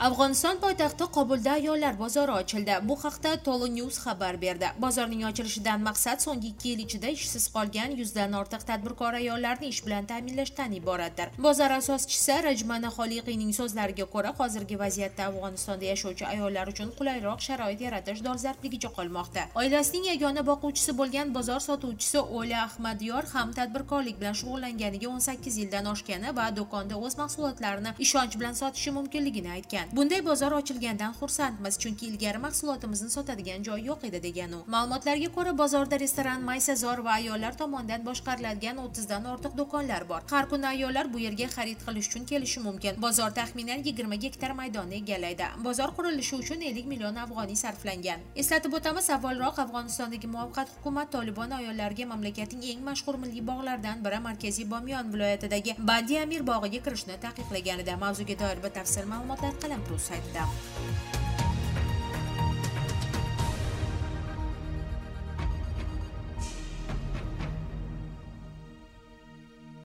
Afg'oniston poytaxti Qobulda ayollar bozori ochildi. Bu haqda Tolo News xabar berdi. Bozorning ochilishidan maqsad so'nggi 2 yil ichida ishsiz qolgan 100 dan ortiq tadbirkor ayollarni ish bilan ta'minlashdan iboratdir. Bozor asoschisi Rajmana Xoliqiyning so'zlariga ko'ra, hozirgi vaziyatda Afg'onistonda yashovchi ayollar uchun qulayroq sharoit yaratish dolzarbligicha qolmoqda. Oilasining yagona boquvchisi bo'lgan bozor sotuvchisi Ola Ahmadyor ham tadbirkorlik bilan shug'ullanganiga 18 yildan oshgani va do'konda o'z mahsulotlarini ishonch bilan sotishi mumkinligini aytgan. Bunday bozor ochilgandan xursandmiz, chunki ilgari mahsulotimizni sotadigan joy yo'q edi, degan u. Ma'lumotlarga ko'ra, bozorda restoran, maysazor va ayollar tomonidan boshqariladigan 30 dan ortiq do'konlar bor. Har kuni ayollar bu yerga xarid qilish uchun kelishi mumkin. Bozor taxminan 20 gektar maydonni egallaydi. Bozor qurilishi uchun 50 million afg'oniy sarflangan. Eslatib o'tamiz, avvalroq Afg'onistondagi muvaqqat hukumat Tolibon ayollarga mamlakatning eng mashhur milliy bog'laridan biri Markaziy Bomyon viloyatidagi Bandi Amir bog'iga kirishni taqiqlaganida. Mavzuga doir batafsil ma'lumotlar Qalam Plus saytida.